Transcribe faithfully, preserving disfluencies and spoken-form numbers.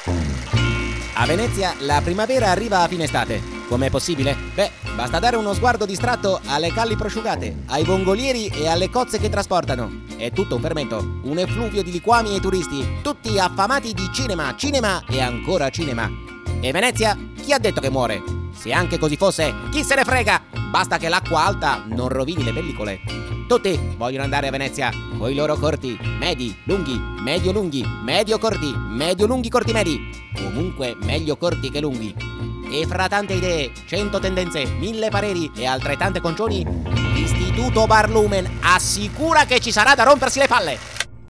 A Venezia la primavera arriva a fine estate. Com'è possibile? Beh, basta dare uno sguardo distratto alle calli prosciugate, ai vongolieri e alle cozze che trasportano. È tutto un fermento, un effluvio di liquami e turisti, tutti affamati di cinema, cinema e ancora cinema. E Venezia? Chi ha detto che muore? Se anche così fosse, chi se ne frega? Basta che l'acqua alta non rovini le pellicole. Tutti vogliono andare a Venezia, coi loro corti, medi, lunghi, medio-lunghi, medio-corti, medio-lunghi, corti-medi. Comunque meglio corti che lunghi. E fra tante idee, cento tendenze, mille pareri e altrettante concioni, l'Istituto Barlumen assicura che ci sarà da rompersi le palle.